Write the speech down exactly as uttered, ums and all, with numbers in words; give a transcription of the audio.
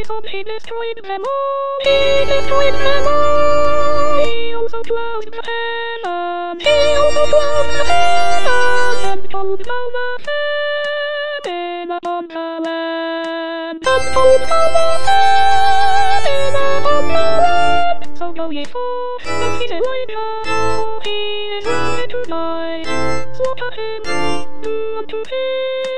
thought he destroyed them all. He destroyed them all. He also closed the heaven. He also closed the heaven and told Noah famine upon the land. And told Noah famine upon the land. So go ye forth and meet Elijah, for he is ready to die. Slaughter him, do unto him